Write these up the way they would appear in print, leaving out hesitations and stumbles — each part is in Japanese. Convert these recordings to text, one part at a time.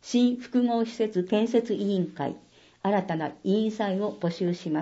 新複合施設建設委員会、新たな委員会を募集します。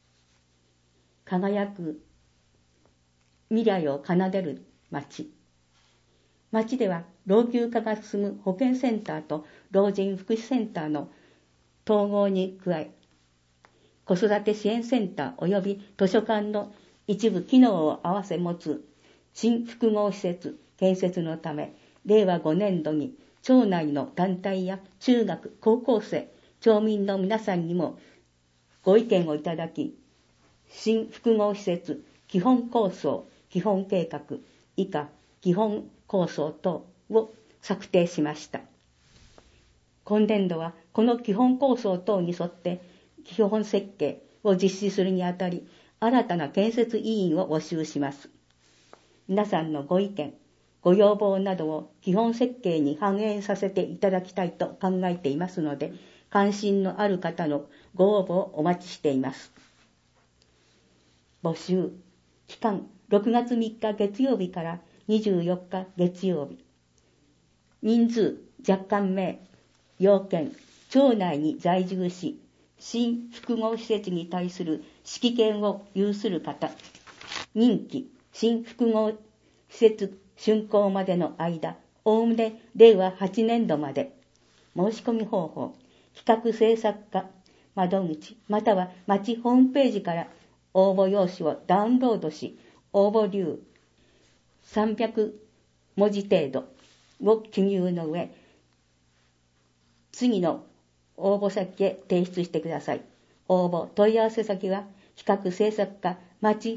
輝く未来を奏でる町。町では老朽化が進む保健センターと老人福祉センターの統合に加え、子育て支援センター及び図書館の一部機能を合わせ持つ新複合施設建設のため、令和5年度に町内の団体や中学、高校生、町民の皆さんにもご意見をいただき、新複合施設基本構想、基本計画、以下基本構想等を策定しました。今年度はこの基本構想等に沿って基本設計を実施するにあたり、新たな建設委員を募集します。皆さんのご意見、ご要望などを基本設計に反映させていただきたいと考えていますので、関心のある方のご応募をお待ちしています。募集期間6月3日月曜日から24日月曜日。人数若干名、要件、町内に在住し、新複合施設に対する指揮権を有する方、任期、新複合施設竣工までの間、おおむね令和8年度まで、申し込み方法、企画制作課窓口、または町ホームページから応募用紙をダウンロードし、応募流300文字程度を記入の上、次の応募先へ提出してください。応募問い合わせ先は企画制作課町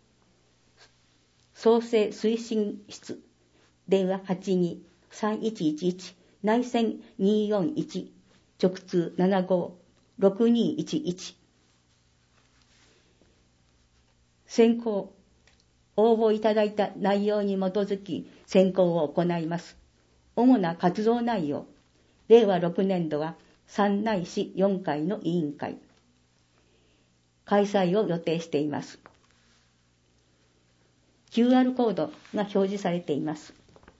創生推進室、電話 82-3111 内線241、直通75-6211。選考、応募いただいた内容に基づき選考を行います。主な活動内容、令和6年度は3ないし4回の委員会、開催を予定しています。QR コードが表示されています。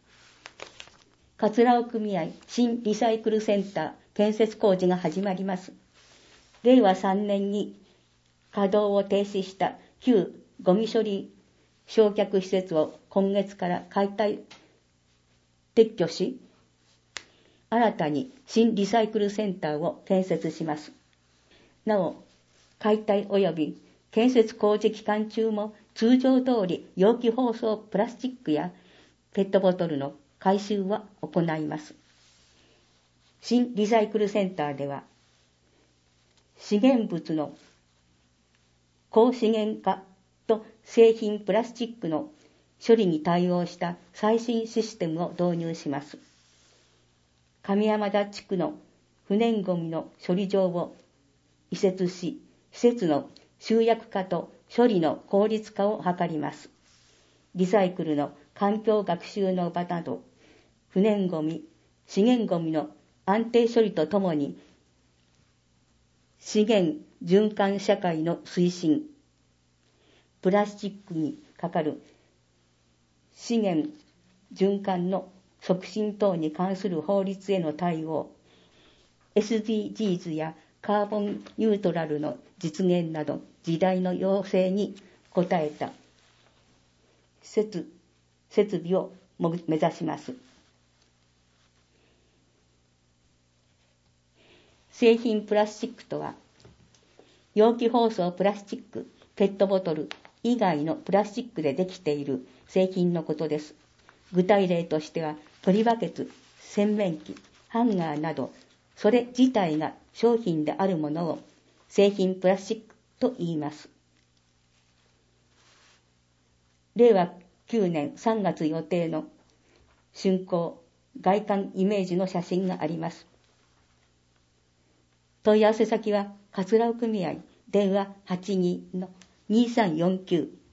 桂尾組合新リサイクルセンター建設工事が始まります。令和3年に稼働を停止した旧ゴミ処理焼却施設を今月から解体撤去し、新たに新リサイクルセンターを建設します。なお、解体及び建設工事期間中も通常通り容器包装プラスチックやペットボトルの回収は行います。新リサイクルセンターでは、資源物の高資源化と製品プラスチックの処理に対応した最新システムを導入します。上山田地区の不燃ごみの処理場を移設し、施設の集約化と処理の効率化を図ります。リサイクルの環境学習の場など、不燃ごみ、資源ごみの安定処理とともに、資源循環社会の推進、プラスチックにかかる資源循環の促進等に関する法律への対応、SDGs やカーボンニュートラルの実現など時代の要請に応えた設備を目指します。製品プラスチックとは、容器包装プラスチック、ペットボトル以外のプラスチックでできている製品のことです。具体例としては、取りバケツ、洗面器、ハンガーなど、それ自体が商品であるものを製品プラスチックと言います。令和9年3月予定の竣工外観イメージの写真があります。問い合わせ先は桂尾組合電話 82-2349